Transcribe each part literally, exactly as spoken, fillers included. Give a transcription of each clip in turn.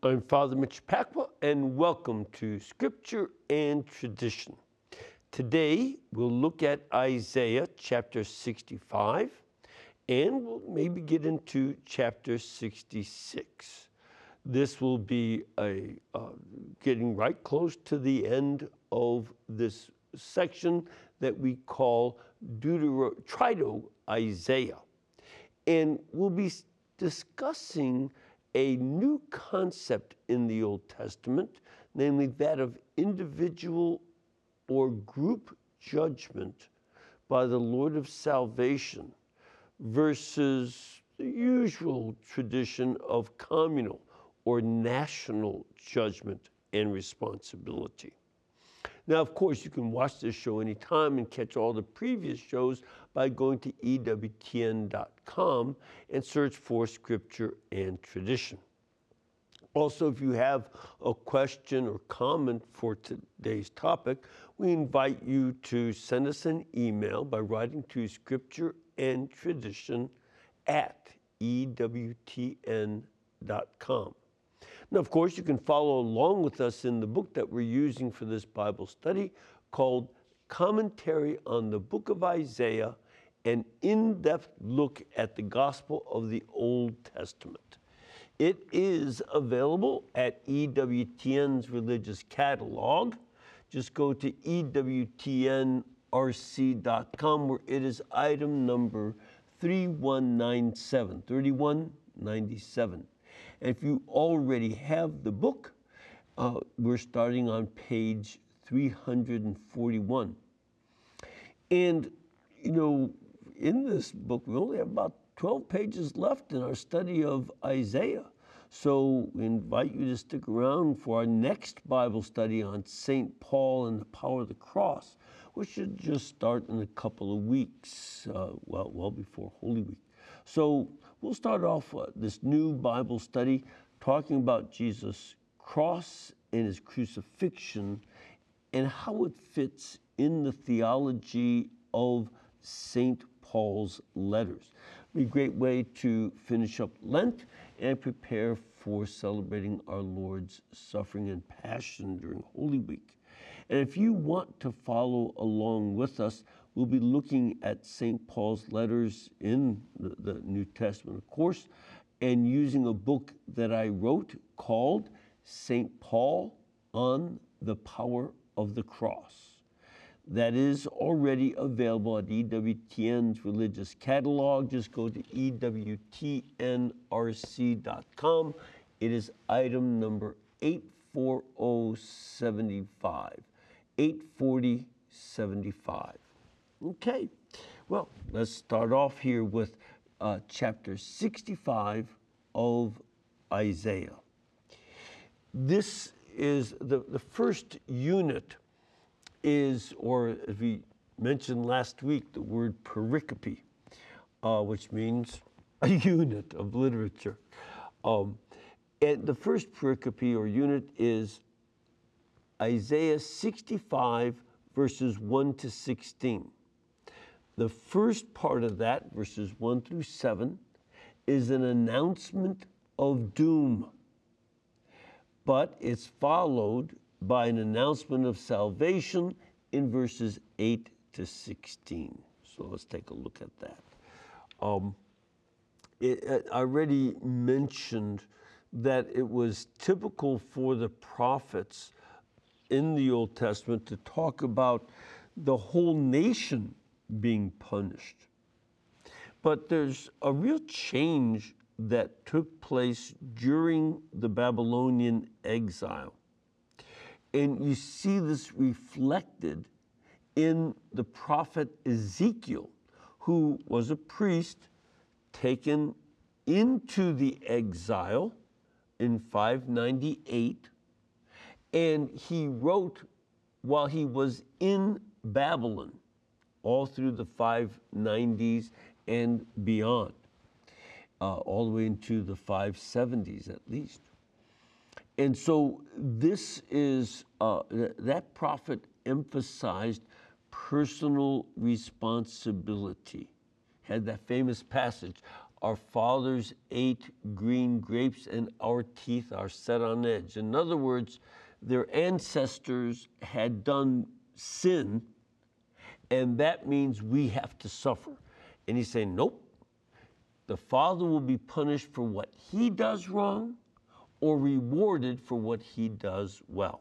I'm Father Mitch Pacwa, and welcome to Scripture and Tradition. Today, we'll look at Isaiah chapter sixty-five, and we'll maybe get into chapter sixty-six. This will be a uh, getting right close to the end of this section that we call Deutero, Trito Isaiah. And we'll be discussing a new concept in the Old Testament, namely that of individual or group judgment by the Lord of salvation versus the usual tradition of communal or national judgment and responsibility. Now, of course, you can watch this show anytime and catch all the previous shows by going to E W T N dot com and search for Scripture and Tradition. Also, if you have a question or comment for today's topic, we invite you to send us an email by writing to Scripture and Tradition at E W T N dot com. Now, of course, you can follow along with us in the book that we're using for this Bible study called Commentary on the Book of Isaiah, an in-depth look at the Gospel of the Old Testament. It is available at E W T N's Religious Catalog. Just go to E W T N R C dot com, where it is item number thirty-one ninety-seven, thirty-one ninety-seven. And if you already have the book, uh, we're starting on page three hundred forty-one. And, you know, in this book, we only have about twelve pages left in our study of Isaiah. So we invite you to stick around for our next Bible study on Saint Paul and the power of the cross, which should just start in a couple of weeks, uh, well, well before Holy Week. So we'll start off uh, this new Bible study talking about Jesus' cross and his crucifixion and how it fits in the theology of Saint Paul's letters. It'll be a great way to finish up Lent and prepare for celebrating our Lord's suffering and passion during Holy Week. And if you want to follow along with us, we'll be looking at Saint Paul's letters in the, the New Testament, of course, and using a book that I wrote called Saint Paul on the Power of the Cross. That is already available at E W T N's Religious Catalog. Just go to E W T N R C dot com. It is item number eight forty seventy-five, eight forty seventy-five. Okay, well, let's start off here with uh, chapter sixty-five of Isaiah. This is the, the first unit is, or as we mentioned last week, the word pericope, uh, which means a unit of literature. Um, and the first pericope or unit is Isaiah sixty-five, verses one to sixteen. The first part of that, verses one through seven, is an announcement of doom, but it's followed by an announcement of salvation in verses eight to sixteen. So let's take a look at that. Um, it, I already mentioned that it was typical for the prophets in the Old Testament to talk about the whole nation being punished. But there's a real change that took place during the Babylonian exile. And you see this reflected in the prophet Ezekiel, who was a priest taken into the exile in five ninety-eight. And he wrote while he was in Babylon, all through the five nineties and beyond, uh, all the way into the five seventies at least. And so this is, uh, th- that prophet emphasized personal responsibility. Had that famous passage, our fathers ate green grapes and our teeth are set on edge. In other words, their ancestors had done sin, and that means we have to suffer. And he's saying, nope, the father will be punished for what he does wrong or rewarded for what he does well.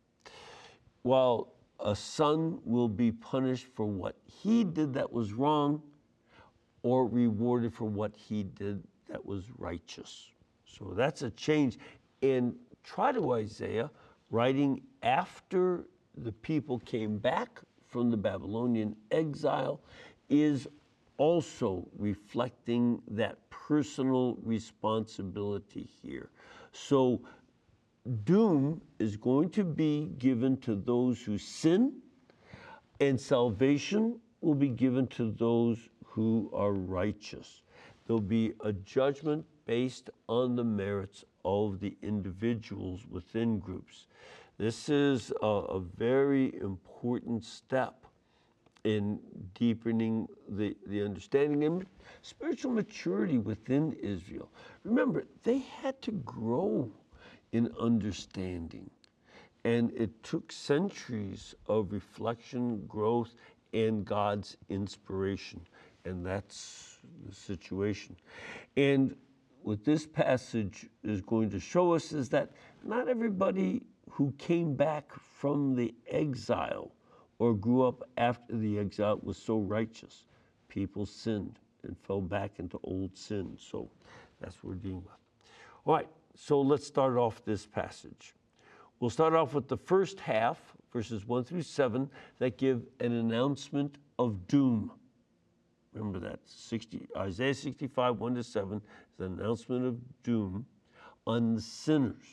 While a son will be punished for what he did that was wrong or rewarded for what he did that was righteous. So that's a change. And try to Isaiah, writing after the people came back from the Babylonian exile, is also reflecting that personal responsibility here. So doom is going to be given to those who sin, and salvation will be given to those who are righteous. There'll be a judgment based on the merits of the individuals within groups. This is a, a very important step in deepening the, the understanding and spiritual maturity within Israel. Remember, they had to grow in understanding, and it took centuries of reflection, growth, and God's inspiration. And that's the situation. And what this passage is going to show us is that not everybody who came back from the exile or grew up after the exile was so righteous. People sinned and fell back into old sin. So that's what we're dealing with. All right, so let's start off this passage. We'll start off with the first half, verses one through seven, that give an announcement of doom. Remember that, sixty, Isaiah sixty-five, one to seven, is an announcement of doom on the sinners.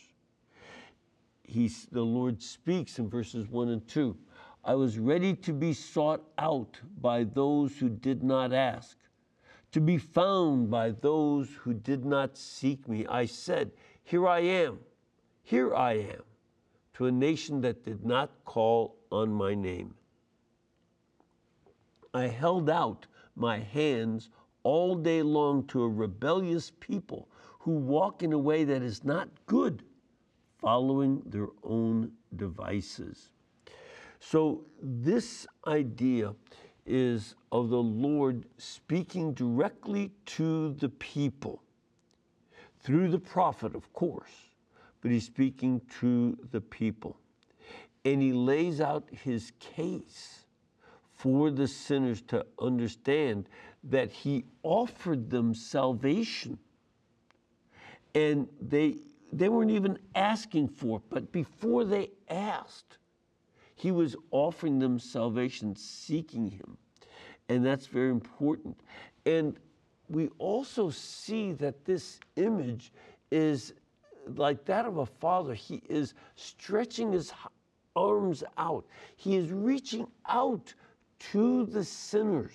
He's, the Lord speaks in verses one and two. I was ready to be sought out by those who did not ask, to be found by those who did not seek me. I said, here I am, here I am, to a nation that did not call on my name. I held out my hands all day long to a rebellious people who walk in a way that is not good, following their own devices. So this idea is of the Lord speaking directly to the people through the prophet, of course, but he's speaking to the people. And he lays out his case for the sinners to understand that he offered them salvation. And they, they weren't even asking for it, but before they asked, he was offering them salvation, seeking him. And that's very important. And we also see that this image is like that of a father. He is stretching his arms out. He is reaching out to the sinners.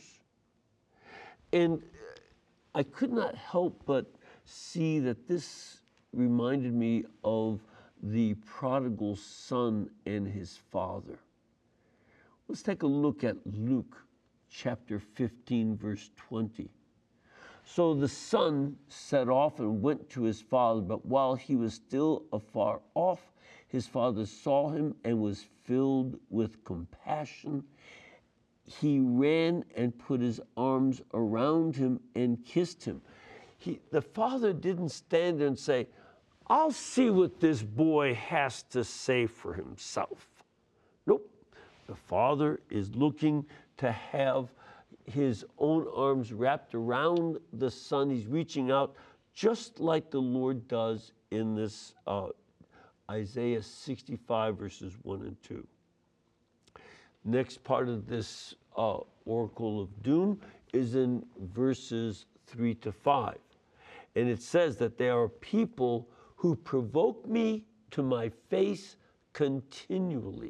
And I could not help but see that this reminded me of the prodigal son and his father. Let's take a look at Luke chapter fifteen, verse twenty. So the son set off and went to his father, but while he was still afar off, his father saw him and was filled with compassion. He ran and put his arms around him and kissed him. He, the father didn't stand there and say, I'll see what this boy has to say for himself. Nope. The father is looking to have his own arms wrapped around the son. He's reaching out just like the Lord does in this uh, Isaiah sixty-five, verses one and two. Next part of this uh, oracle of doom is in verses three to five. And it says that there are people who provoke me to my face continually,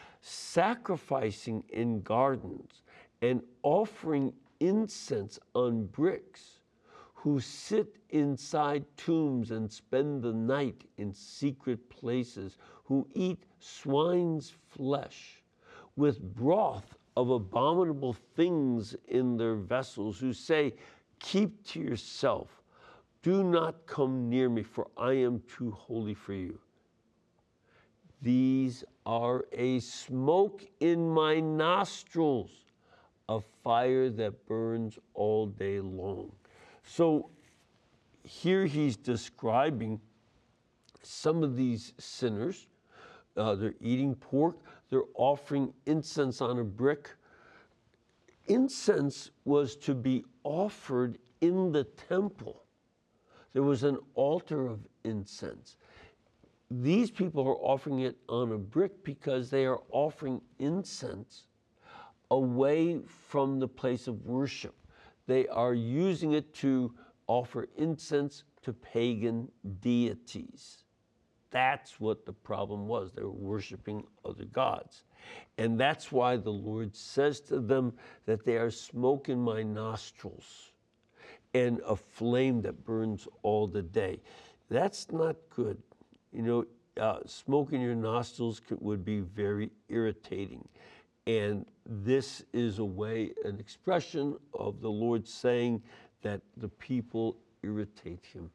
sacrificing in gardens and offering incense on bricks, who sit inside tombs and spend the night in secret places, who eat swine's flesh with broth of abominable things in their vessels, who say, keep to yourself. Do not come near me, for I am too holy for you. These are a smoke in my nostrils, a fire that burns all day long. So here he's describing some of these sinners. Uh, they're eating pork. They're offering incense on a brick. Incense was to be offered in the temple. There was an altar of incense. These people are offering it on a brick because they are offering incense away from the place of worship. They are using it to offer incense to pagan deities. That's what the problem was. They were worshiping other gods. And that's why the Lord says to them that they are smoke in my nostrils and a flame that burns all the day. That's not good. You know, uh, smoke in your nostrils could, would be very irritating. And this is a way, an expression of the Lord saying that the people irritate him.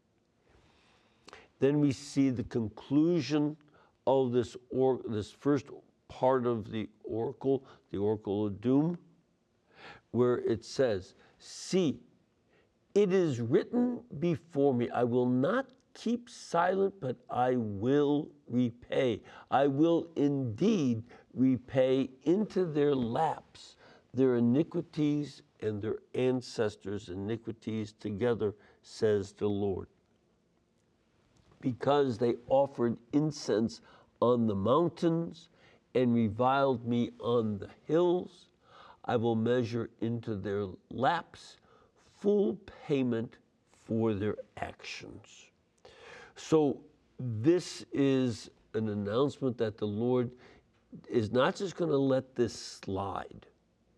Then we see the conclusion of this, or, this first part of the oracle, the oracle of doom, where it says, see, it is written before me, I will not keep silent, but I will repay. I will indeed repay into their laps their iniquities and their ancestors' iniquities together, says the Lord. Because they offered incense on the mountains and reviled me on the hills, I will measure into their laps full payment for their actions. So this is an announcement that the Lord is not just going to let this slide.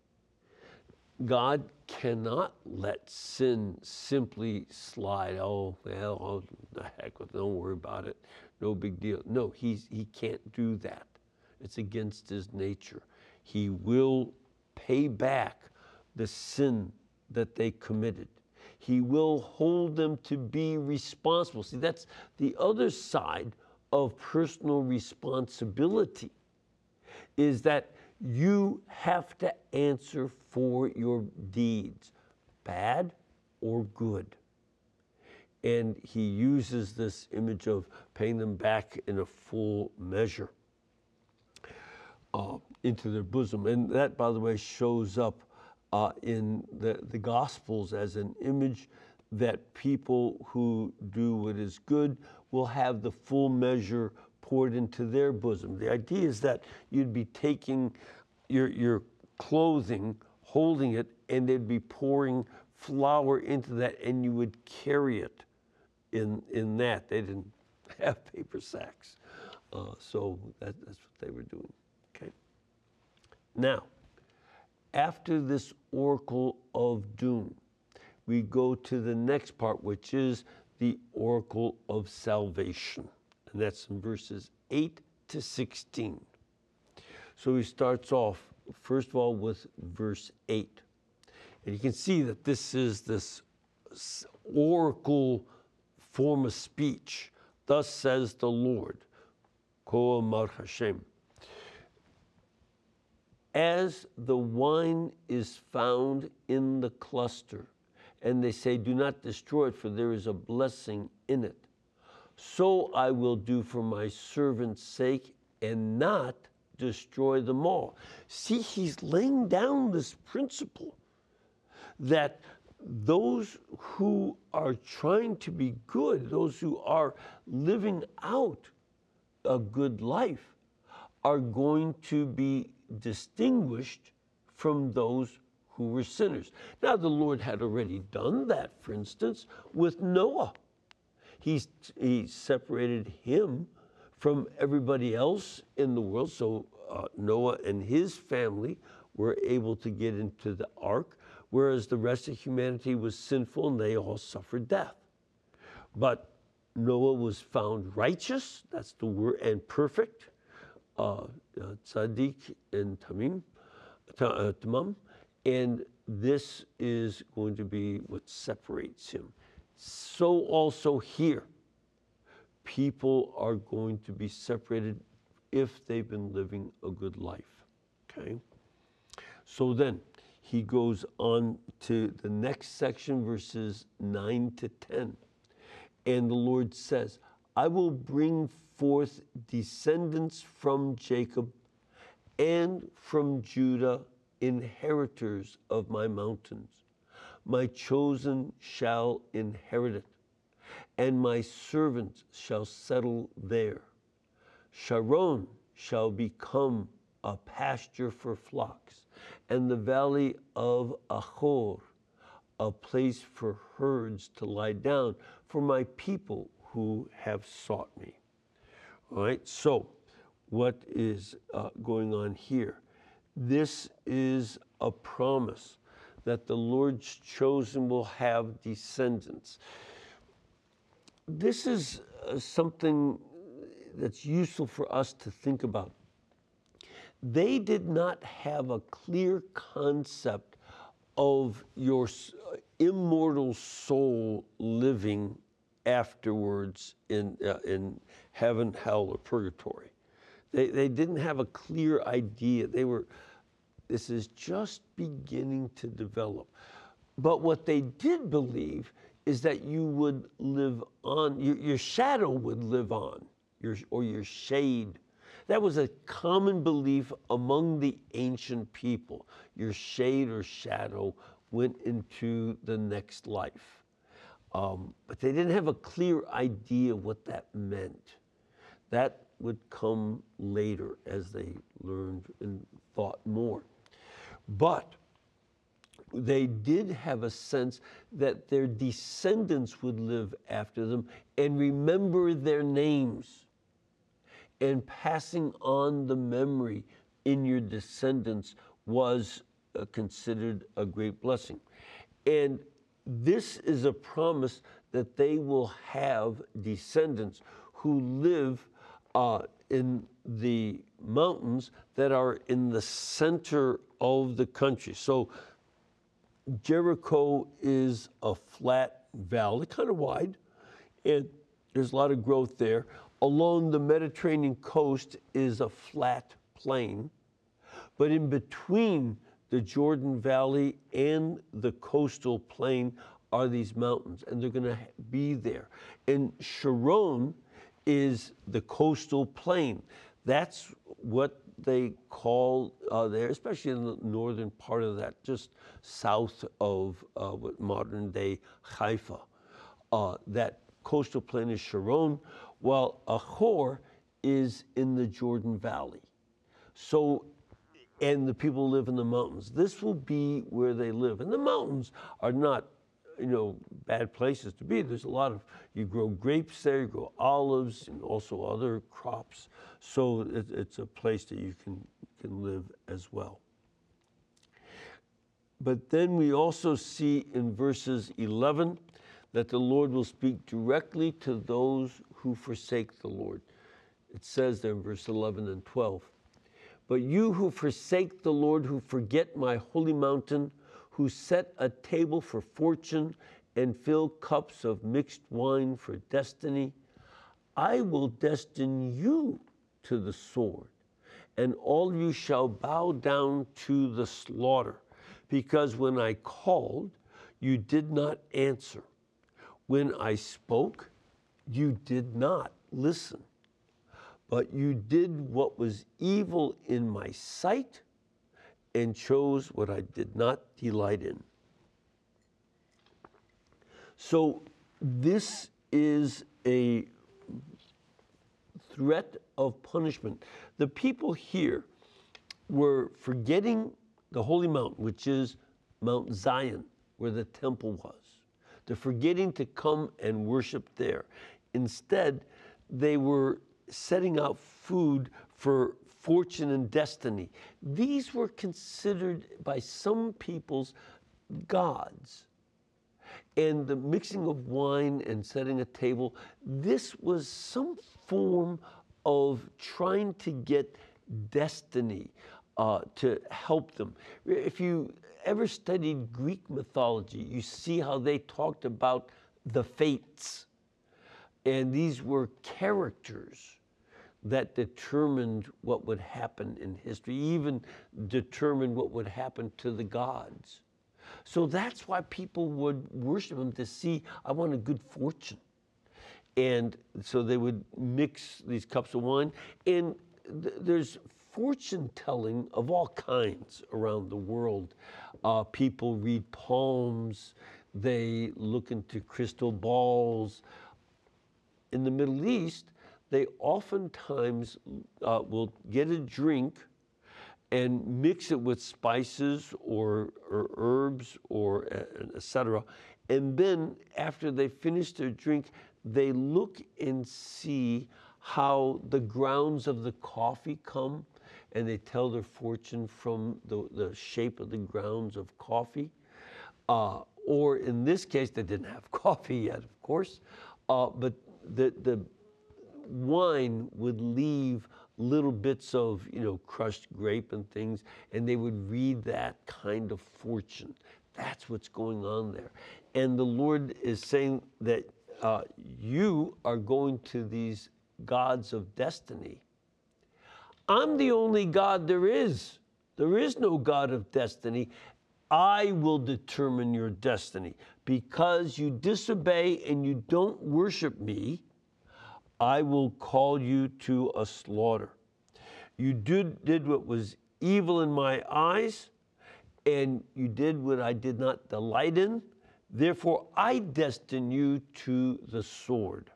God cannot let sin simply slide. Oh, well, oh, the heck with it. Don't worry about it. No big deal. No, he's, he can't do that. It's against his nature. He will pay back the sin that they committed. He will hold them to be responsible. See, that's the other side of personal responsibility, is that you have to answer for your deeds, bad or good. And he uses this image of paying them back in a full measure uh, into their bosom. And that, by the way, shows up uh, in the, the Gospels as an image that people who do what is good will have the full measure poured into their bosom. The idea is that you'd be taking your, your clothing, holding it, and they'd be pouring flour into that, and you would carry it in, in that. They didn't have paper sacks. Uh, so that, that's what they were doing, okay? Now, after this oracle of doom, we go to the next part, which is the oracle of salvation. And that's in verses eight to sixteen. So he starts off, first of all, with verse eight. And you can see that this is this oracle form of speech. Thus says the Lord, Ko Amar Hashem. As the wine is found in the cluster, and they say, do not destroy it, for there is a blessing in it, so I will do for my servant's sake and not destroy them all. See, he's laying down this principle that those who are trying to be good, those who are living out a good life, are going to be distinguished from those who were sinners. Now, the Lord had already done that, for instance, with Noah. He's, he separated him from everybody else in the world. So uh, Noah and his family were able to get into the ark, whereas the rest of humanity was sinful and they all suffered death. But Noah was found righteous, that's the word, and perfect, uh, uh, tzaddik and tamim, uh, tamam, And this is going to be what separates him. So also here, people are going to be separated if they've been living a good life, okay? So then he goes on to the next section, verses nine to ten. And the Lord says, I will bring forth descendants from Jacob and from Judah, inheritors of my mountains. My chosen shall inherit it, and my servants shall settle there. Sharon shall become a pasture for flocks, and the valley of Achor a place for herds to lie down, for my people who have sought me. All right, so what is uh, going on here? This is a promise that the Lord's chosen will have descendants. This is uh, something that's useful for us to think about. They did not have a clear concept of your immortal soul living afterwards in, uh, in heaven, hell, or purgatory. They, they didn't have a clear idea. They were, this is just beginning to develop. But what they did believe is that you would live on, your, your shadow would live on, your, or your shade. That was a common belief among the ancient people. Your shade or shadow went into the next life. Um, but they didn't have a clear idea what that meant. That would come later as they learned and thought more. But they did have a sense that their descendants would live after them and remember their names. And passing on the memory in your descendants was uh, considered a great blessing. And this is a promise that they will have descendants who live uh, in the mountains that are in the center of the country. So Jericho is a flat valley, kind of wide, and there's a lot of growth there. Along the Mediterranean coast is a flat plain, but in between the Jordan Valley and the coastal plain are these mountains, and they're going to be there. And Sharon is the coastal plain. That's what they call uh, there, especially in the northern part of that, just south of uh, what modern day Haifa. Uh, that coastal plain is Sharon, while Achor is in the Jordan Valley. So, and the people live in the mountains. This will be where they live. And the mountains are not, you know, bad places to be. There's a lot of, you grow grapes there, you grow olives, and also other crops. So it, it's a place that you can, can live as well. But then we also see in verses eleven that the Lord will speak directly to those who forsake the Lord. It says there in verse eleven and twelve, but you who forsake the Lord, who forget my holy mountain, who set a table for fortune and fill cups of mixed wine for destiny, I will destine you to the sword, and all of you shall bow down to the slaughter, because when I called, you did not answer. When I spoke, you did not listen, but you did what was evil in my sight and chose what I did not delight in. So this is a threat of punishment. The people here were forgetting the holy mountain, which is Mount Zion, where the temple was. They're forgetting to come and worship there. Instead, they were setting out food for fortune and destiny. These were considered by some peoples gods. And the mixing of wine and setting a table, this was some form of trying to get destiny uh, to help them. If you ever studied Greek mythology, you see how they talked about the fates. And these were characters that determined what would happen in history, even determined what would happen to the gods. So that's why people would worship them, to see, I want a good fortune. And so they would mix these cups of wine. And th- there's fortune telling of all kinds around the world. Uh, people read palms, they look into crystal balls. In the Middle East, they oftentimes uh, will get a drink and mix it with spices or, or herbs or uh, et cetera. And then after they finish their drink, they look and see how the grounds of the coffee come, and they tell their fortune from the, the shape of the grounds of coffee. Uh, or in this case, they didn't have coffee yet, of course, uh, but the, the wine would leave little bits of, you know, crushed grape and things, and they would read that kind of fortune. That's what's going on there. And the Lord is saying that uh, you are going to these gods of destiny. I'm the only God there is. There is no God of destiny. I will determine your destiny. Because you disobey and you don't worship me, I will call you to a slaughter. You did, did what was evil in my eyes, and you did what I did not delight in. Therefore, I destine you to the sword.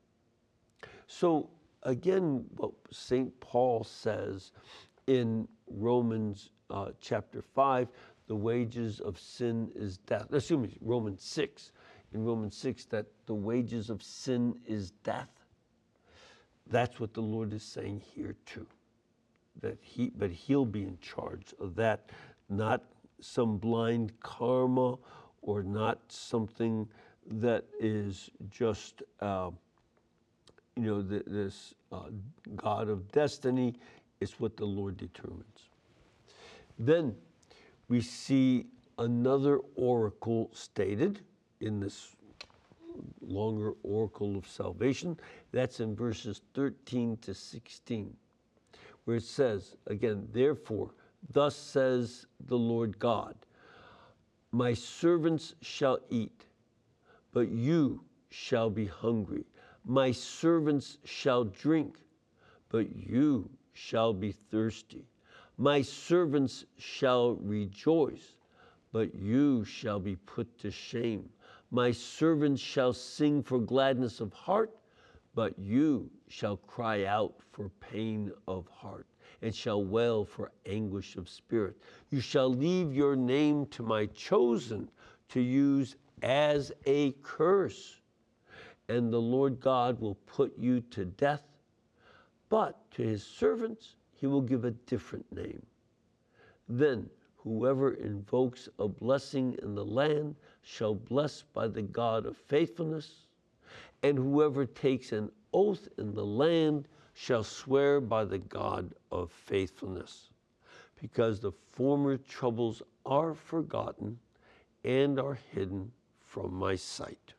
So again, what Saint Paul says in Romans uh, chapter five, the wages of sin is death. Excuse me, Romans six. In Romans six, that the wages of sin is death. That's what the Lord is saying here too. That he, but he'll be in charge of that, not some blind karma or not something that is just, uh, you know, th- this uh, God of destiny. It's what the Lord determines. Then we see another oracle stated in this longer oracle of salvation. That's in verses thirteen to sixteen, where it says, again, therefore, thus says the Lord God, my servants shall eat, but you shall be hungry. My servants shall drink, but you shall be thirsty. My servants shall rejoice, but you shall be put to shame. My servants shall sing for gladness of heart, but you shall cry out for pain of heart, and shall wail for anguish of spirit. You shall leave your name to my chosen to use as a curse, and the Lord God will put you to death, but to his servants he will give a different name. Then whoever invokes a blessing in the land shall bless by the God of faithfulness, and whoever takes an oath in the land shall swear by the God of faithfulness, because the former troubles are forgotten and are hidden from my sight.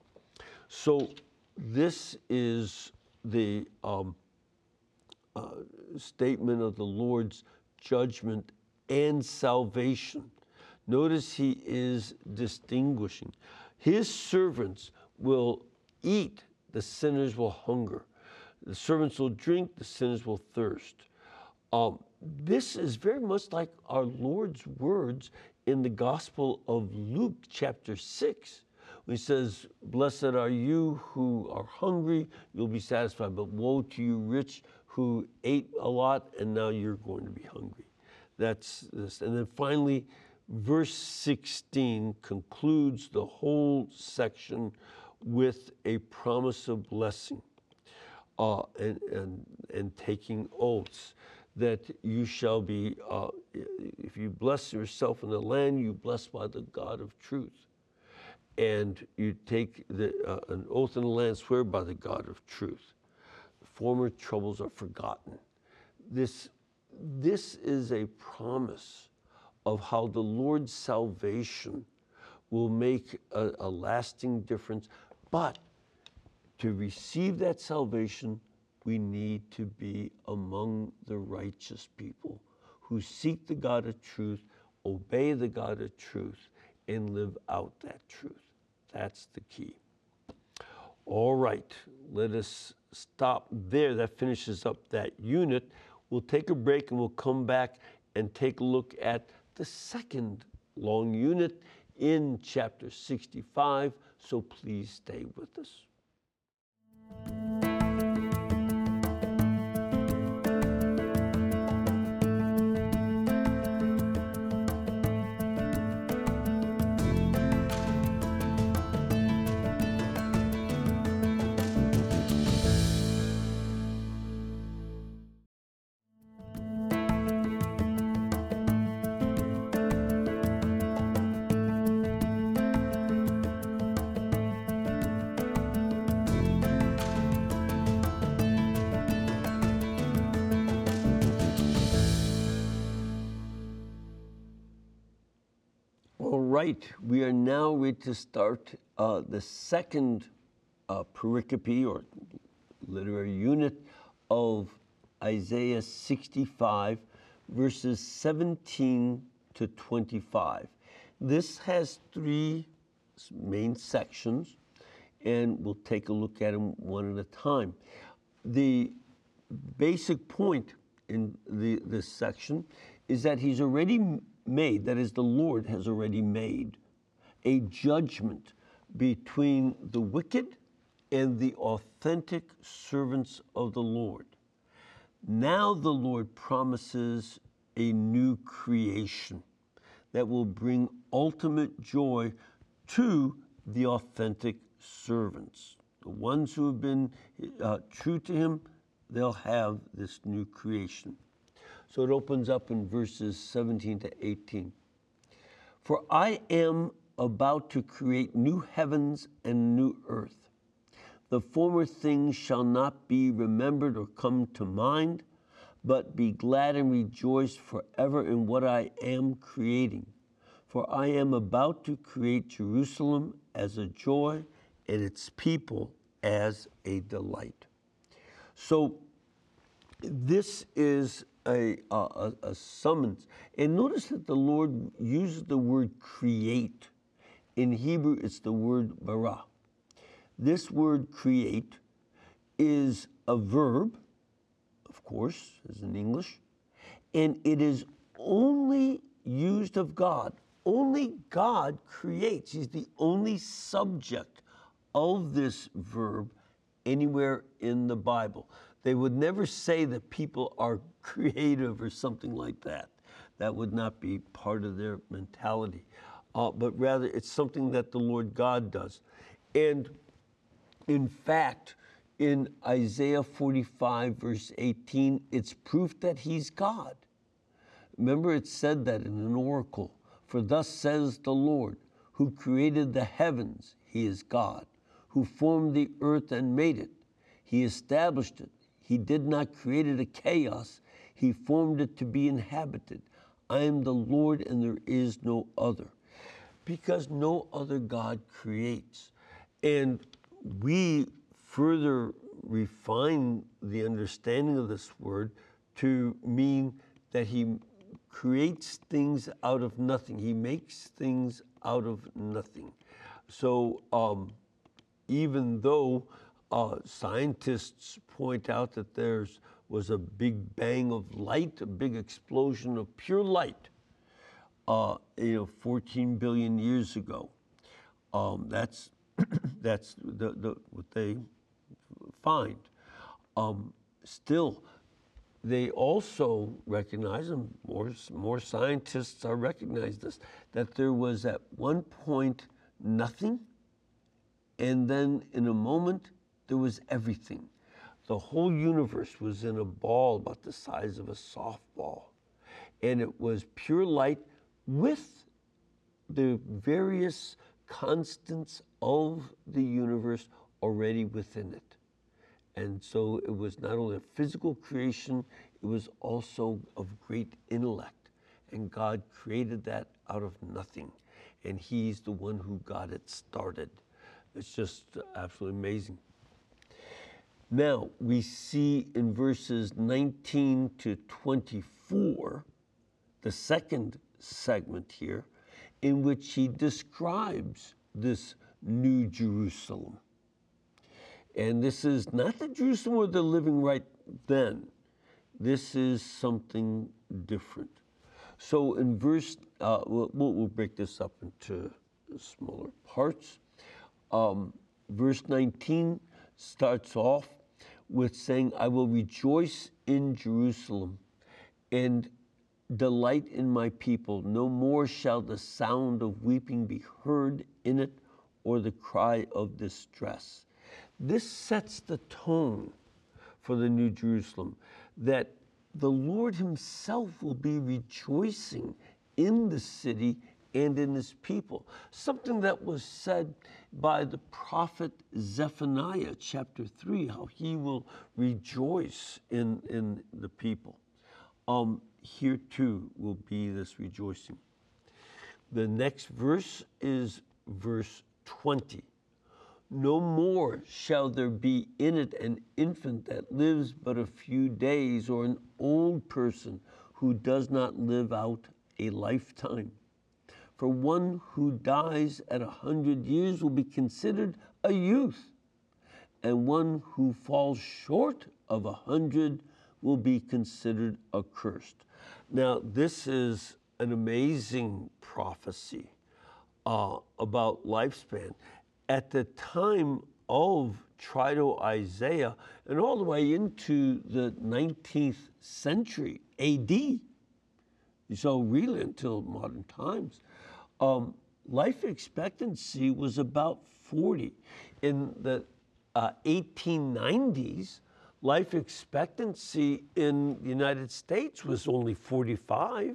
So this is the um, uh, statement of the Lord's judgment and salvation. Notice he is distinguishing. His servants will eat, the sinners will hunger. The servants will drink, the sinners will thirst. Um, this is very much like our Lord's words in the Gospel of Luke chapter six. He says, blessed are you who are hungry, you'll be satisfied, but woe to you rich who ate a lot and now you're going to be hungry. That's this. And then finally, verse sixteen concludes the whole section with a promise of blessing uh, and, and, and taking oaths, that you shall be, uh, if you bless yourself in the land, you bless by the God of truth. And you take the, uh, an oath in the land, swear by the God of truth. The former troubles are forgotten. This, this is a promise of how the Lord's salvation will make a, a lasting difference. But to receive that salvation, we need to be among the righteous people who seek the God of truth, obey the God of truth, and live out that truth. That's the key. All right, let us stop there. That finishes up that unit. We'll take a break and we'll come back and take a look at the second long unit in chapter sixty-five. So please stay with us. Right, we are now ready to start uh, the second uh, pericope or literary unit of Isaiah sixty-five, verses seventeen to twenty-five. This has three main sections, and we'll take a look at them one at a time. The basic point in the, this section is that he's already made, that is, the Lord has already made a judgment between the wicked and the authentic servants of the Lord. Now the Lord promises a new creation that will bring ultimate joy to the authentic servants. The ones who have been uh, true to him, they'll have this new creation. So it opens up in verses seventeen to eighteen. For I am about to create new heavens and new earth. The former things shall not be remembered or come to mind, but be glad and rejoice forever in what I am creating. For I am about to create Jerusalem as a joy and its people as a delight. So this is A, a, a summons. And notice that the Lord uses the word create. In Hebrew, it's the word bara. This word create is a verb, of course, as in English, and it is only used of God. Only God creates. He's the only subject of this verb anywhere in the Bible. They would never say that people are creative or something like that. That would not be part of their mentality. Uh, but rather, it's something that the Lord God does. And in fact, in Isaiah forty-five, verse eighteen, it's proof that he's God. Remember, it said that in an oracle. For thus says the Lord, who created the heavens, he is God. Who formed the earth and made it, he established it. He did not create it a chaos. He formed it to be inhabited. I am the Lord and there is no other. Because no other God creates. And we further refine the understanding of this word to mean that he creates things out of nothing. He makes things out of nothing. So um, even though Uh, scientists point out that there was a big bang of light, a big explosion of pure light, uh, you know, fourteen billion years ago. Um, that's that's the, the, what they find. Um, still, they also recognize, and more, more scientists are recognizing this, that there was at one point nothing, and then in a moment, there was everything. The whole universe was in a ball about the size of a softball. And it was pure light with the various constants of the universe already within it. And so it was not only a physical creation, it was also of great intellect And God created that out of nothing. And he's the one who got it started. It's just absolutely amazing. Now, we see in verses nineteen to twenty-four, the second segment here, in which he describes this New Jerusalem. And this is not the Jerusalem where they're living right then. This is something different. So in verse, uh, we'll, we'll break this up into smaller parts. Um, verse nineteen starts off with saying, I will rejoice in Jerusalem and delight in my people. No more shall the sound of weeping be heard in it, or the cry of distress. This sets the tone for the New Jerusalem, that the Lord himself will be rejoicing in the city and in his people. Something that was said by the prophet Zephaniah, chapter three, how he will rejoice in, in the people. Um, here too will be this rejoicing. The next verse is verse twenty. No more shall there be in it an infant that lives but a few days, or an old person who does not live out a lifetime. For one who dies at a hundred years will be considered a youth, and one who falls short of a hundred will be considered accursed. Now, this is an amazing prophecy uh, about lifespan. At the time of Trito Isaiah, and all the way into the nineteenth century A D, so really until modern times, um, life expectancy was about forty. In the uh, eighteen nineties, life expectancy in the United States was only forty-five.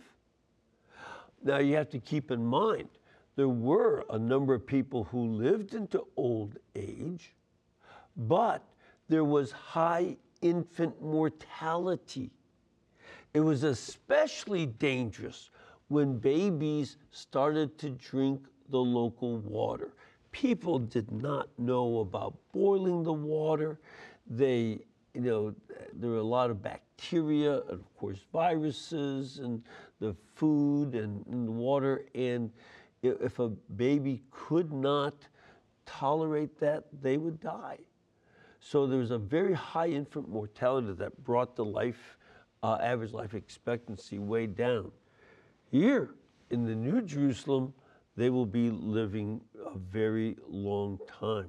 Now you have to keep in mind, there were a number of people who lived into old age, but there was high infant mortality. It was especially dangerous when babies started to drink the local water. People did not know about boiling the water. They, you know, there were a lot of bacteria, and of course viruses, and the food and, and the water. And if a baby could not tolerate that, they would die. So there was a very high infant mortality that brought the life, uh, average life expectancy way down. Here in the New Jerusalem, they will be living a very long time.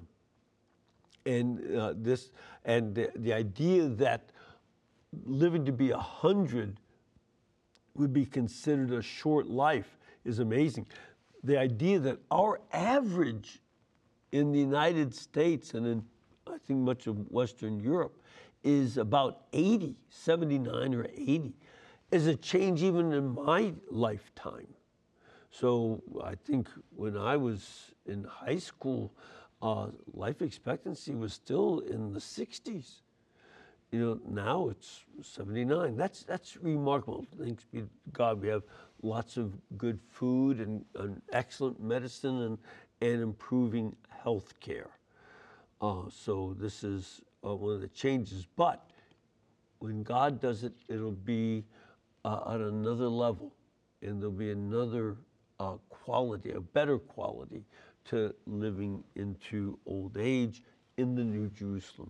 And uh, this, and the, the idea that living to be a hundred would be considered a short life is amazing. The idea that our average in the United States and in, I think, much of Western Europe is about eighty, seventy-nine or eighty, is a change even in my lifetime. So I think when I was in high school, uh, life expectancy was still in the sixties. You know, now it's seventy-nine. That's that's remarkable. Thanks be to God, we have lots of good food and, and excellent medicine and, and improving health care. Uh, so this is uh, one of the changes. But when God does it, it'll be uh, at another level, and there'll be another uh, quality, a better quality to living into old age in the New Jerusalem.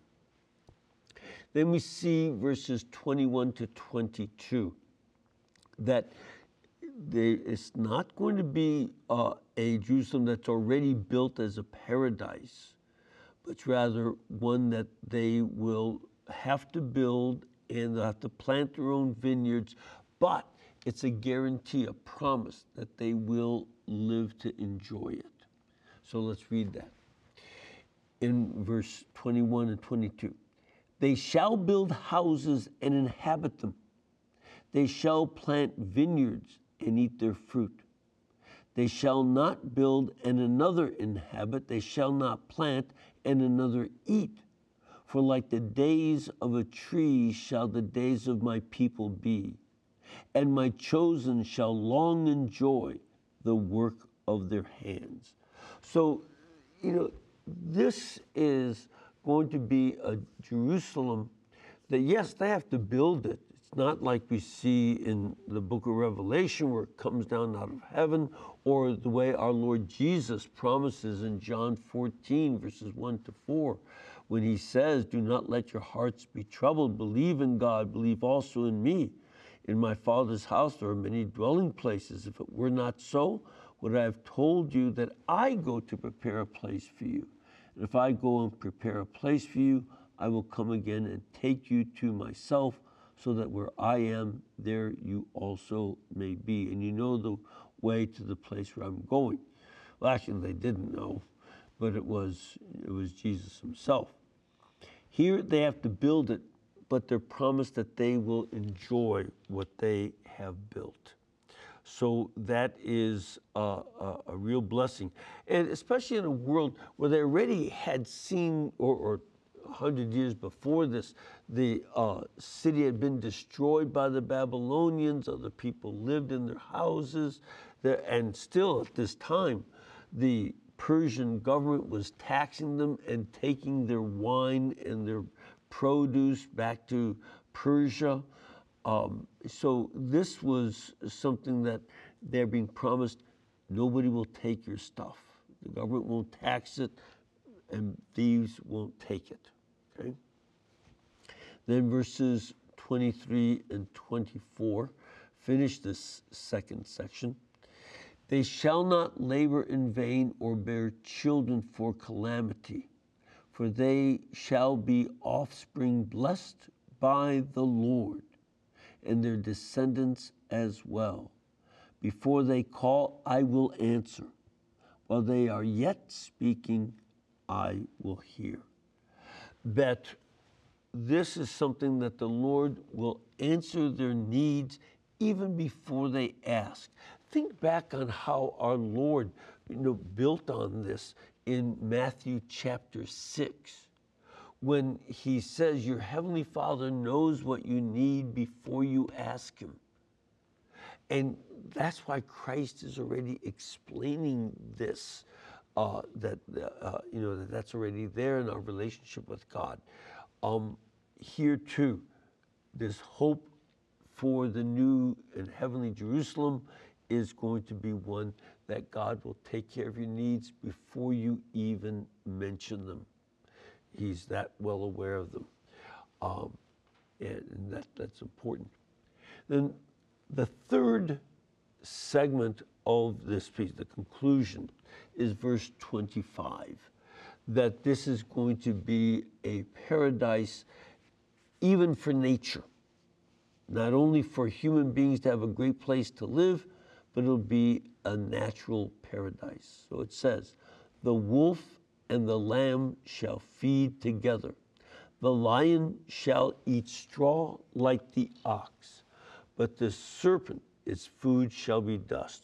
Then we see verses twenty-one to twenty-two, that there is not going to be uh, a Jerusalem that's already built as a paradise, but rather one that they will have to build, and they'll have to plant their own vineyards, but it's a guarantee, a promise that they will live to enjoy it. So let's read that. In verse twenty-one and twenty-two, they shall build houses and inhabit them. They shall plant vineyards and eat their fruit. They shall not build and another inhabit. They shall not plant and another eat. For like the days of a tree shall the days of my people be. and my chosen shall long enjoy the work of their hands. So, you know, this is going to be a Jerusalem that, yes, they have to build it. It's not like we see in the book of Revelation where it comes down out of heaven, or the way our Lord Jesus promises in John fourteen, verses one to four, when he says, do not let your hearts be troubled. Believe in God, believe also in me. In my Father's house there are many dwelling places. If it were not so, would I have told you that I go to prepare a place for you? And if I go and prepare a place for you, I will come again and take you to myself, so that where I am, there you also may be. And you know the way to the place where I'm going. Well, actually, they didn't know, but it was, it was Jesus himself. Here they have to build it, but they're promised that they will enjoy what they have built. So that is a, a, a real blessing. And especially in a world where they already had seen, or, or one hundred years before this, the uh, city had been destroyed by the Babylonians. Other people lived in their houses. There, and still at this time, the Persian government was taxing them and taking their wine and their produce back to Persia. Um, so this was something that they're being promised. Nobody will take your stuff. The government won't tax it, and thieves won't take it. Okay. Then verses twenty-three and twenty-four finish this second section. They shall not labor in vain or bear children for calamity, for they shall be offspring blessed by the Lord, and their descendants as well. Before they call, I will answer. While they are yet speaking, I will hear. That this is something that the Lord will answer their needs even before they ask. Think back on how our Lord, you know, built on this in Matthew chapter six, when he says, your heavenly Father knows what you need before you ask him. And that's why Christ is already explaining this, uh, that uh, you know that that's already there in our relationship with God. Um, here too, this hope for the new and heavenly Jerusalem is going to be one that God will take care of your needs before you even mention them. He's that well aware of them, um, and, and that, that's important. Then the third segment of this piece, the conclusion, is verse twenty-five, that this is going to be a paradise even for nature, not only for human beings to have a great place to live, but it'll be a natural paradise. So it says, the wolf and the lamb shall feed together. The lion shall eat straw like the ox, but the serpent, its food shall be dust.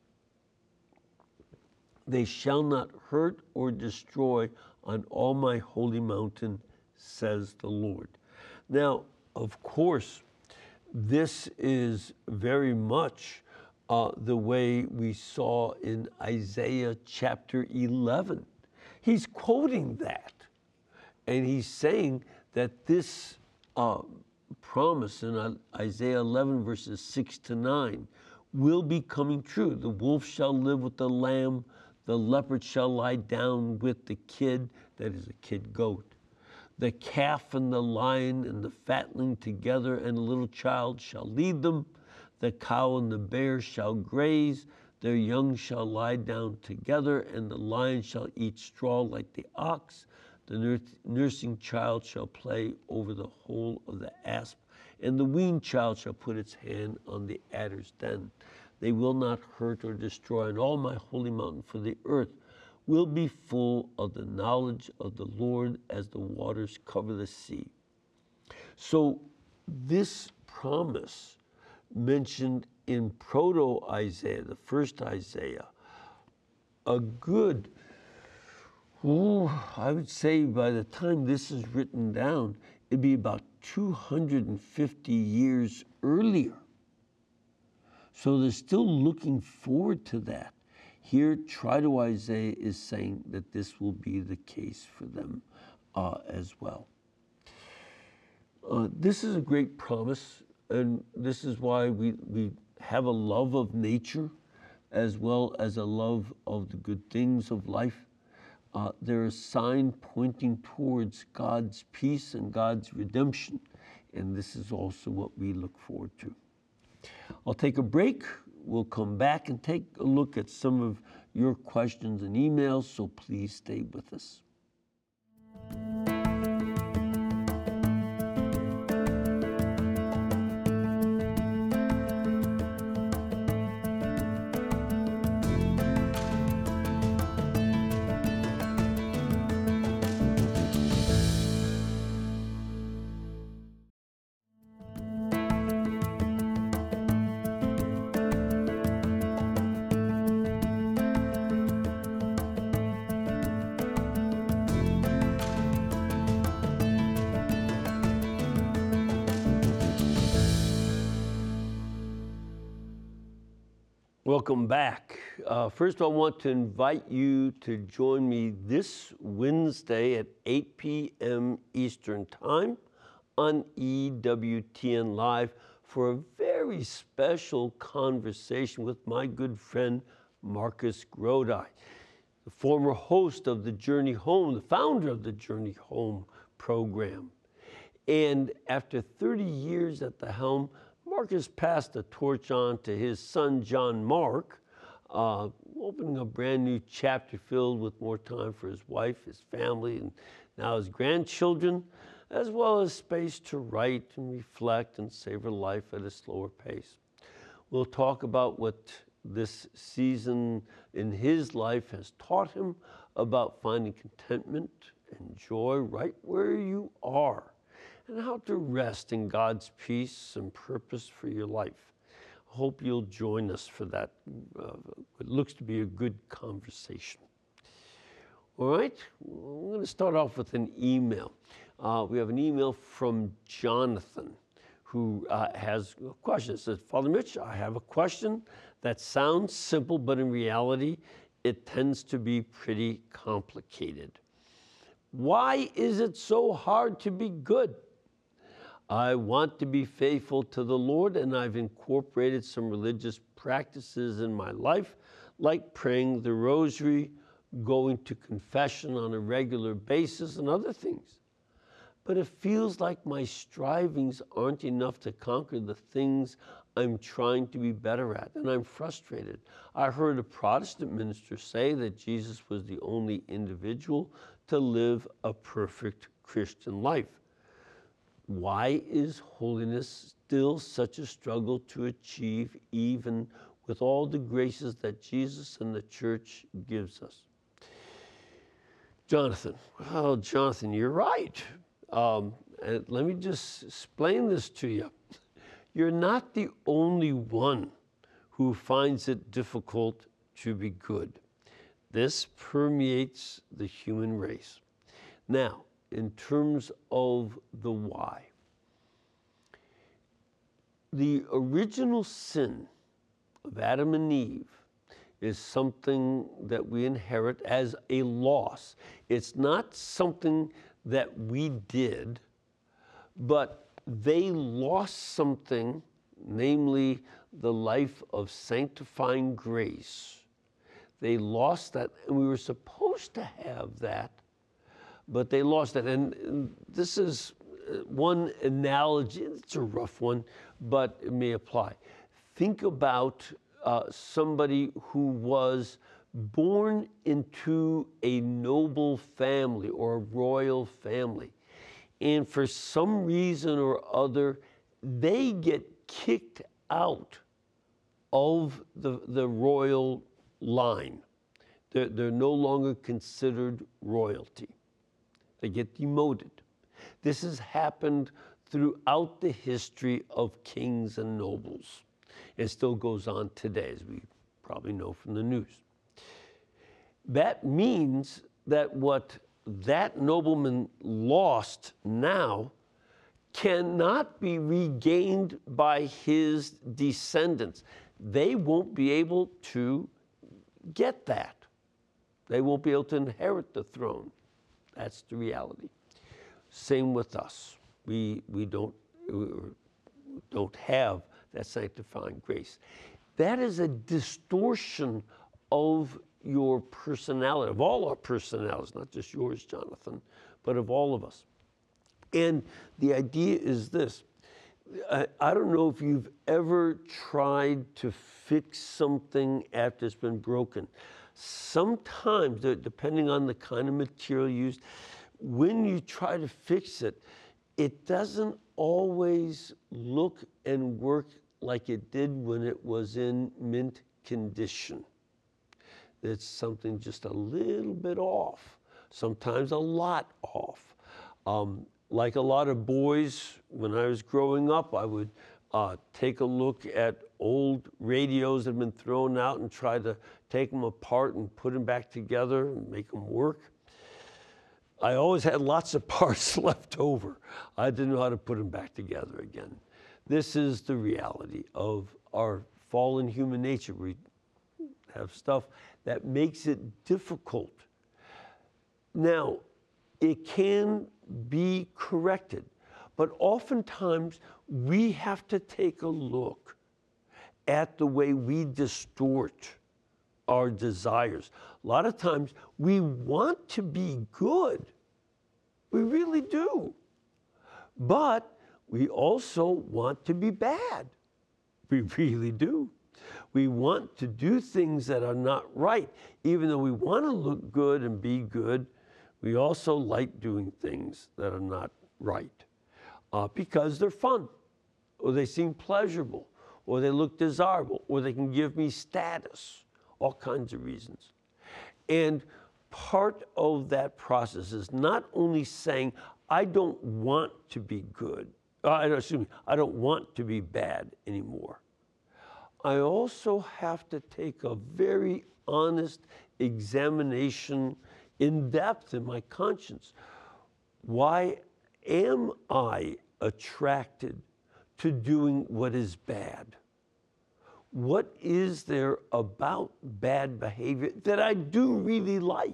They shall not hurt or destroy on all my holy mountain, says the Lord. Now, of course, this is very much uh, the way we saw in Isaiah chapter eleven. He's quoting that, and he's saying that this uh, promise in Isaiah eleven, verses six to nine, will be coming true. The wolf shall live with the lamb, the leopard shall lie down with the kid, that is a kid goat. The calf and the lion and the fatling together, and a little child shall lead them. The cow and the bear shall graze, their young shall lie down together, and the lion shall eat straw like the ox. The nursing child shall play over the hole of the asp, and the weaned child shall put its hand on the adder's den. They will not hurt or destroy on all my holy mountain, for the earth will be full of the knowledge of the Lord as the waters cover the sea. So this promise mentioned in Proto-Isaiah, the first Isaiah, a good, ooh, I would say by the time this is written down, it'd be about two hundred fifty years earlier. So they're still looking forward to that. Here, Try to Isaiah is saying that this will be the case for them uh, as well. Uh, this is a great promise, and this is why we, we have a love of nature as well as a love of the good things of life. Uh, they're a sign pointing towards God's peace and God's redemption, and this is also what we look forward to. I'll take a break. We'll come back and take a look at some of your questions and emails, so please stay with us. Welcome back. Uh, first, I want to invite you to join me this Wednesday at eight p.m. Eastern Time on E W T N Live for a very special conversation with my good friend Marcus Grodi, the former host of the Journey Home, the founder of the Journey Home program. And after thirty years at the helm, Marcus passed the torch on to his son, John Mark, uh, opening a brand new chapter filled with more time for his wife, his family, and now his grandchildren, as well as space to write and reflect and savor life at a slower pace. We'll talk about what this season in his life has taught him about finding contentment and joy right where you are, and how to rest in God's peace and purpose for your life. I hope you'll join us for that. Uh, it looks to be a good conversation. All right, we're going to start off with an email. Uh, we have an email from Jonathan, who uh, has a question. It says, Father Mitch, I have a question that sounds simple, but in reality, it tends to be pretty complicated. Why is it so hard to be good? I want to be faithful to the Lord, and I've incorporated some religious practices in my life, like praying the rosary, going to confession on a regular basis, and other things. But it feels like my strivings aren't enough to conquer the things I'm trying to be better at, and I'm frustrated. I heard a Protestant minister say that Jesus was the only individual to live a perfect Christian life. Why is holiness still such a struggle to achieve, even with all the graces that Jesus and the church gives us? Jonathan, well, Jonathan, you're right. Um, and let me just explain this to you. You're not the only one who finds it difficult to be good. This permeates the human race. Now, in terms of the why, the original sin of Adam and Eve is something that we inherit as a loss. It's not something that we did, but they lost something, namely the life of sanctifying grace. They lost that, and we were supposed to have that, but they lost it. And this is one analogy, it's a rough one, but it may apply. Think about uh, somebody who was born into a noble family or a royal family, and for some reason or other, they get kicked out of the, the royal line. They're, they're no longer considered royalty. They get demoted. This has happened throughout the history of kings and nobles. It still goes on today, as we probably know from the news. That means that what that nobleman lost now cannot be regained by his descendants. they won't be able to get that. They won't be able to inherit the throne. That's the reality. Same with us. We, we don't, we don't have that sanctifying grace. That is a distortion of your personality, of all our personalities, not just yours, Jonathan, but of all of us. And the idea is this. I, I don't know if you've ever tried to fix something after it's been broken. Sometimes, depending on the kind of material used, when you try to fix it, it doesn't always look and work like it did when it was in mint condition. It's something just a little bit off, sometimes a lot off. Um, like a lot of boys, when I was growing up, I would uh, take a look at old radios that had been thrown out and try to take them apart and put them back together and make them work. I always had lots of parts left over. I didn't know how to put them back together again. This is the reality of our fallen human nature. We have stuff that makes it difficult. Now, it can be corrected, but oftentimes we have to take a look at the way we distort our desires. A lot of times we want to be good. We really do. But we also want to be bad. We really do. We want to do things that are not right. Even though we want to look good and be good, we also like doing things that are not right uh, because they're fun, or they seem pleasurable, or they look desirable, or they can give me status, all kinds of reasons. And part of that process is not only saying, I don't want to be good, uh, excuse me, I don't want to be bad anymore. I also have to take a very honest examination in depth in my conscience. Why am I attracted to doing what is bad? What is there about bad behavior that I do really like?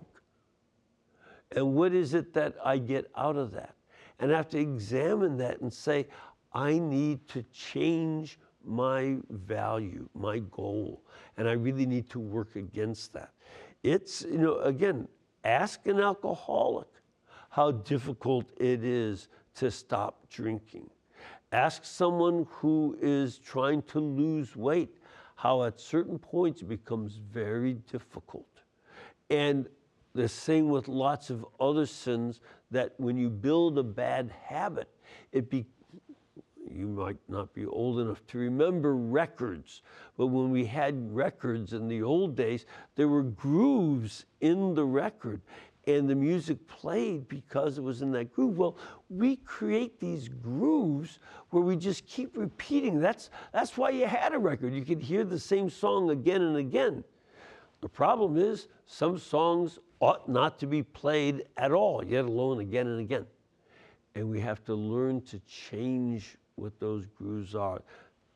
And what is it that I get out of that? And I have to examine that and say, I need to change my value, my goal, and I really need to work against that. It's, you know, again, ask an alcoholic how difficult it is to stop drinking. Ask someone who is trying to lose weight how at certain points it becomes very difficult. And the same with lots of other sins, that when you build a bad habit, it be, you might not be old enough to remember records, but when we had records in the old days, there were grooves in the record, and the music played because it was in that groove. Well, we create these grooves where we just keep repeating. That's, that's why you had a record. You could hear the same song again and again. The problem is some songs ought not to be played at all, yet alone again and again. And we have to learn to change what those grooves are.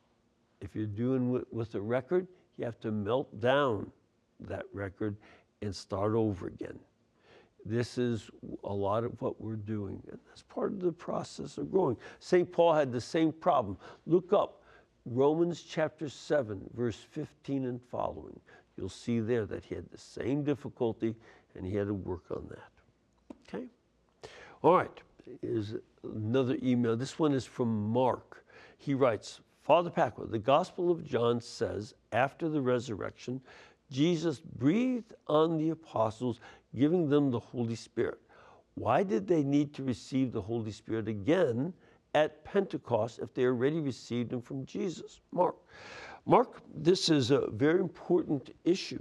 If you're doing with, with a record, you have to melt down that record and start over again. This is a lot of what we're doing, and that's part of the process of growing. Saint Paul had the same problem. Look up Romans chapter seven, verse fifteen and following. You'll see there that he had the same difficulty, and he had to work on that. Okay? All right. Here's another email. This one is from Mark. He writes, Father Packwood, the Gospel of John says, after the resurrection, Jesus breathed on the apostles, giving them the Holy Spirit. Why did they need to receive the Holy Spirit again at Pentecost if they already received him from Jesus? Mark. Mark, this is a very important issue.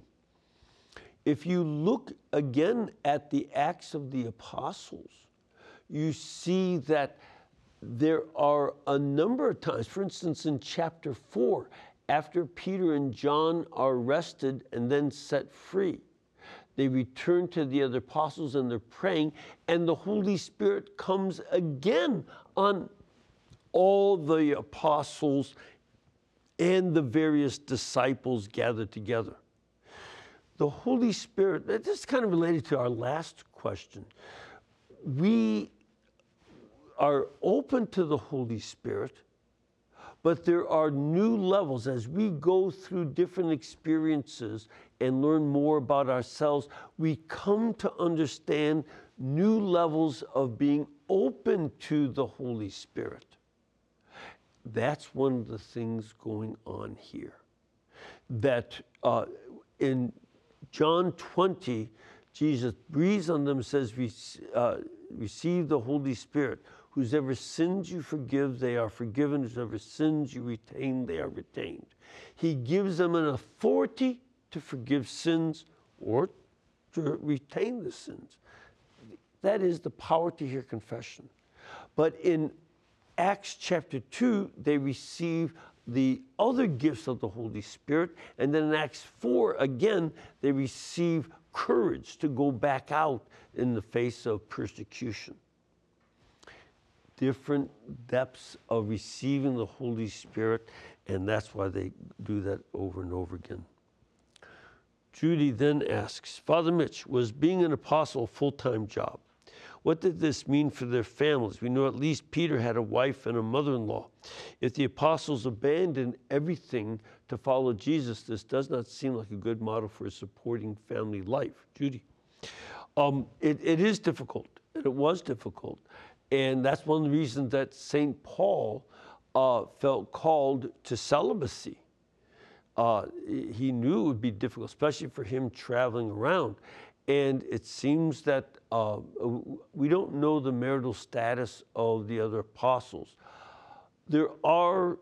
If you look again at the Acts of the Apostles, you see that there are a number of times, for instance, in chapter four, after Peter and John are arrested and then set free, they return to the other apostles and they're praying, and the Holy Spirit comes again on all the apostles, and the various disciples gathered together. The Holy Spirit, this is kind of related to our last question. We are open to the Holy Spirit, but there are new levels as we go through different experiences and learn more about ourselves. We come to understand new levels of being open to the Holy Spirit. That's one of the things going on here. That uh, in John twenty, Jesus breathes on them and says, uh, receive the Holy Spirit. Whosever sins you forgive, they are forgiven. Whosever sins you retain, they are retained. He gives them an authority to forgive sins or to retain the sins. That is the power to hear confession. But in Acts chapter two, they receive the other gifts of the Holy Spirit. And then in Acts four, again, they receive courage to go back out in the face of persecution. Different depths of receiving the Holy Spirit, and that's why they do that over and over again. Judy then asks, Father Mitch, was being an apostle a full-time job? What did this mean for their families? We know at least Peter had a wife and a mother-in-law. If the apostles abandoned everything to follow Jesus, this does not seem like a good model for a supporting family life. Judy. Um, it, it is difficult, and it was difficult. And that's one of the reasons that Saint Paul uh, felt called to celibacy. Uh, he knew it would be difficult, especially for him traveling around. And it seems that uh, we don't know the marital status of the other apostles. There are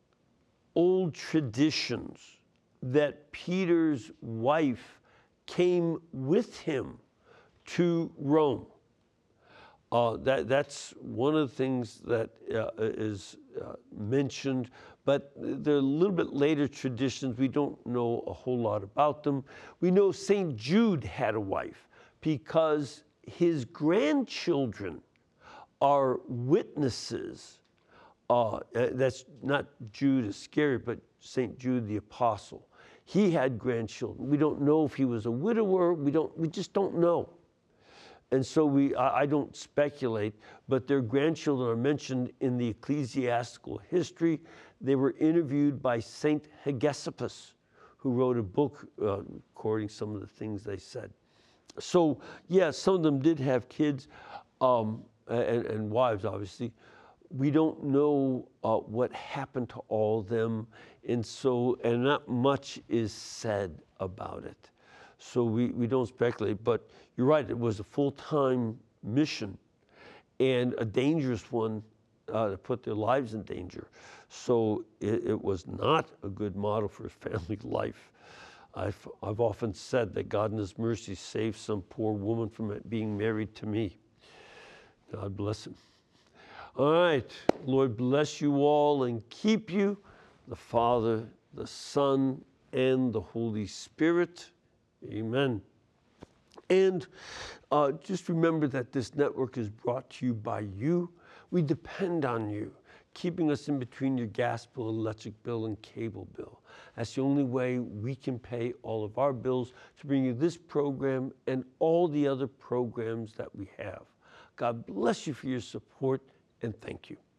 old traditions that Peter's wife came with him to Rome. Uh, that, that's one of the things that uh, is uh, mentioned, but they're a little bit later traditions. We don't know a whole lot about them. We know Saint Jude had a wife because his grandchildren are witnesses. Uh, that's not Jude Iscariot, but Saint Jude the Apostle. He had grandchildren. We don't know if he was a widower. We don't. We just don't know. And so we, I don't speculate, but their grandchildren are mentioned in the ecclesiastical history. They were interviewed by Saint Hegesippus, who wrote a book uh, recording some of the things they said. So, yeah, some of them did have kids um, and, and wives, obviously. We don't know uh, what happened to all of them, and so, and not much is said about it. So we, we don't speculate, but you're right, it was a full-time mission and a dangerous one uh, to put their lives in danger. So it, it was not a good model for a family life. I've, I've often said that God in his mercy saved some poor woman from being married to me. God bless him. All right, Lord bless you all and keep you, the Father, the Son, and the Holy Spirit. Amen. And uh, just remember that this network is brought to you by you. We depend on you, keeping us in between your gas bill, electric bill, and cable bill. That's the only way we can pay all of our bills to bring you this program and all the other programs that we have. God bless you for your support, and thank you.